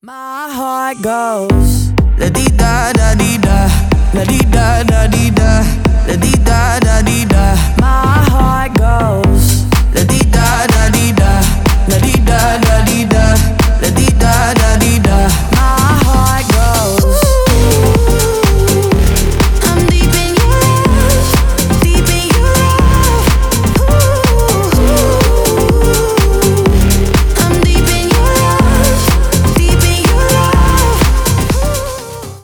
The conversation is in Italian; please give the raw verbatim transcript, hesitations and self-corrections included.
My heart goes la di da da di da, la di da da di da, la di da da di da. My